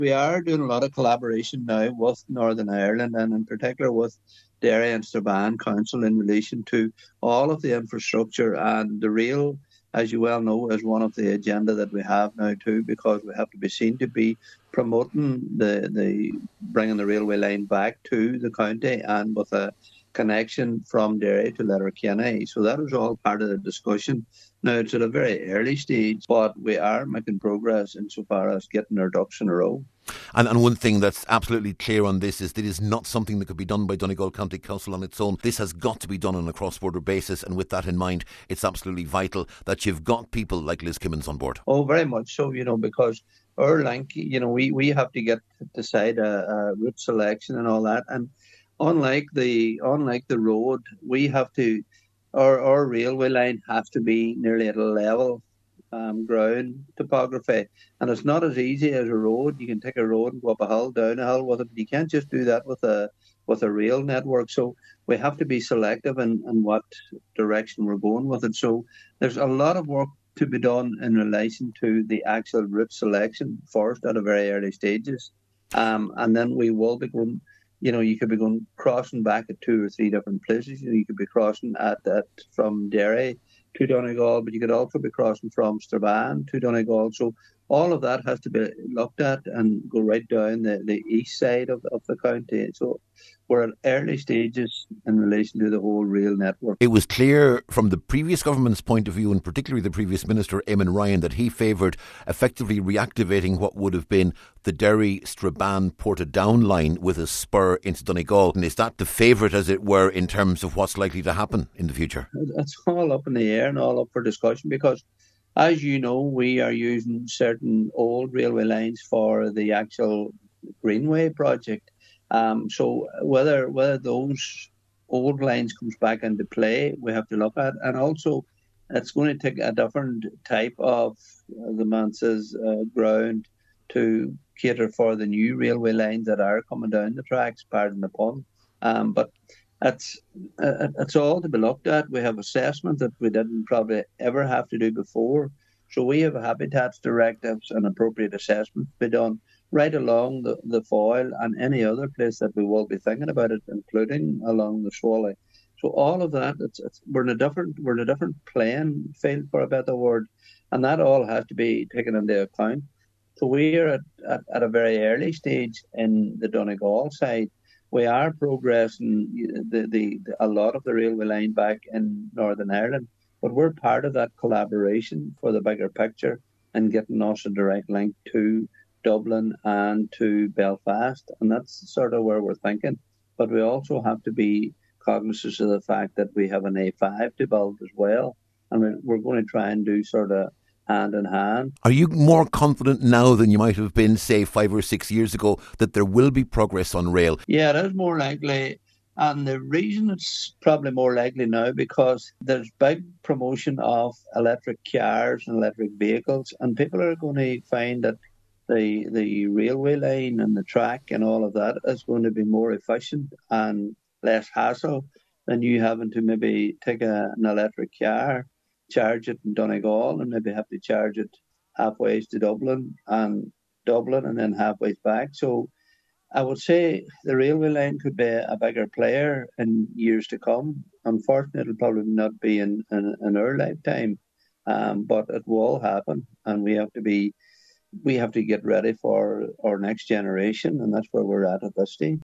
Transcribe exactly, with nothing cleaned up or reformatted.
We are doing a lot of collaboration now with Northern Ireland and in particular with Derry and Strabane Council in relation to all of the infrastructure and the rail, as you well know, is one of the agenda that we have now too, because we have to be seen to be promoting the, the bringing the railway line back to the county and with a connection from Derry to Letterkenny. So that was all part of the discussion. Now it's at a very early stage, but we are making progress insofar as getting our ducks in a row. And, and one thing that's absolutely clear on this is that it is not something that could be done by Donegal County Council on its own. This has got to be done on a cross-border basis, and with that in mind, it's absolutely vital that you've got people like Liz Kimmins on board. Oh, very much so, you know, because our link, you know, we, we have to get to decide a, a route selection and all that. And unlike the unlike the road, we have to, our, our railway line has to be nearly at a level Um, ground topography, and it's not as easy as a road. You can take a road and go up a hill, down a hill with it. You can't just do that with a with a rail network. So we have to be selective in, in what direction we're going with it. So there's a lot of work to be done in relation to the actual route selection first at a very early stages, um, and then we will be going. You know, you could be going crossing back at two or three different places. You know, you could be crossing at at from Derry to Donegal, but you could also be crossing from Strabane to Donegal. So all of that has to be looked at and go right down the, the east side of, of the county. So we're at early stages in relation to the whole rail network. It was clear from the previous government's point of view, and particularly the previous minister, Eamon Ryan, that he favoured effectively reactivating what would have been the Derry-Strabane-Portadown line with a spur into Donegal. And is that the favourite, as it were, in terms of what's likely to happen in the future? It's all up in the air and all up for discussion because, as you know, we are using certain old railway lines for the actual Greenway project. Um, so whether whether those old lines comes back into play, we have to look at, and also it's going to take a different type of, as the man says, uh, ground to cater for the new railway lines that are coming down the tracks. Pardon the pun, um, but it's uh, it's all to be looked at. We have assessment that we didn't probably ever have to do before, so we have habitats directives and appropriate assessments to be done right along the, the foil and any other place that we will be thinking about it, including along the Swally. So all of that, it's, it's we're in a different we're in a different playing field, for a better word, and that all has to be taken into account. So we are at, at, at a very early stage in the Donegal side. We are progressing the, the, the a lot of the railway line back in Northern Ireland, but we're part of that collaboration for the bigger picture and getting us a direct link to Dublin and to Belfast, and that's sort of where we're thinking. But we also have to be cognizant of the fact that we have an A five to build as well, and we're going to try and do sort of hand in hand. Are you more confident now than you might have been, say, five or six years ago, that there will be progress on rail? Yeah, it is more likely. And the reason it's probably more likely now because there's big promotion of electric cars and electric vehicles, and people are going to find that the the railway line and the track and all of that is going to be more efficient and less hassle than you having to maybe take a, an electric car, charge it in Donegal, and maybe have to charge it halfway to Dublin and Dublin and then halfway back. So I would say the railway line could be a bigger player in years to come. Unfortunately, it'll probably not be in, in, in our lifetime, um, but it will happen, and we have to be we have to get ready for our next generation, and that's where we're at at this stage.